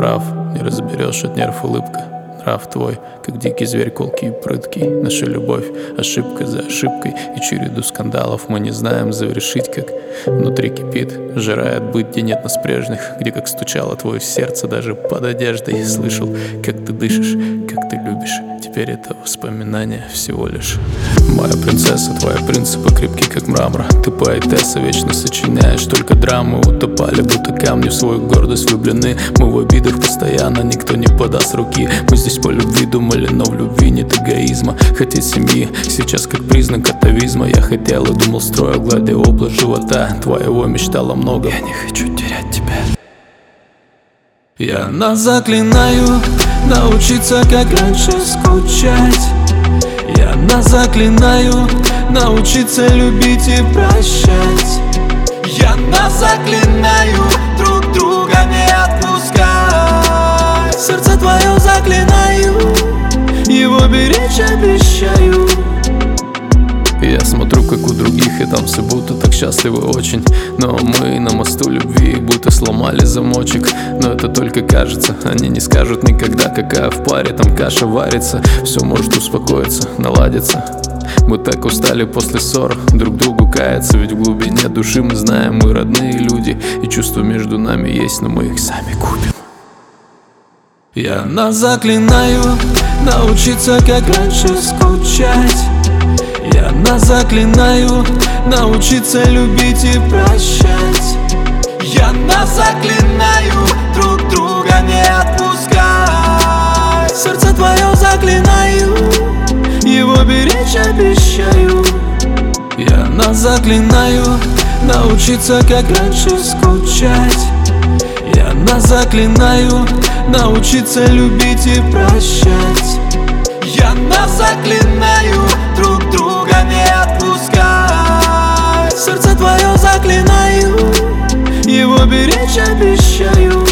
прав, не разберешь от нерв улыбка. Нрав твой, как дикий зверь, колкий и прыткий. Наша любовь ошибка за ошибкой, и череду скандалов мы не знаем завершить, как внутри кипит, жирает быть, где нет нас прежних, где как стучало твое сердце даже под одеждой. Слышал, как ты дышишь, как ты любишь. Теперь это воспоминание всего лишь. Моя принцесса, твои принципы крепки, как мрамор. Ты поэтесса, вечно сочиняешь только драмы. Утопали, будто камни в свою гордость влюблены. Мы в обидах постоянно, никто не подаст руки. Мы здесь по любви думали, но в любви нет эгоизма. Хотеть семьи сейчас как признак атовизма. Я хотел и думал, строил, гладя область живота. Твоего мечтала много, я не хочу терять тебя. Я нас заклинаю научиться, как раньше, скучать. Я нас заклинаю научиться любить и прощать. Я нас заклинаю друг друга не отпускать. Сердце твое заклинаю, его беречь обещаю. Я смотрю, как у других, и там все будто так счастливы очень. Но мы на мосту любви будто сломали замочек. Но это только кажется, они не скажут никогда, какая в паре там каша варится. Все может успокоиться, наладиться. Мы так устали после ссор друг другу каяться. Ведь в глубине души мы знаем, мы родные люди, и чувства между нами есть, но мы их сами купим. Я нас заклинаю научиться, как раньше, скучать. Я нас заклинаю научиться любить и прощать. Я нас заклинаю друг друга не отпускать. Сердце твое заклинаю, его беречь обещаю. Я нас заклинаю научиться, как раньше, скучать. Я нас заклинаю научиться любить и прощать. Я нас заклинаю друг друга не отпускать. Сердце твое заклинаю, его беречь обещаю.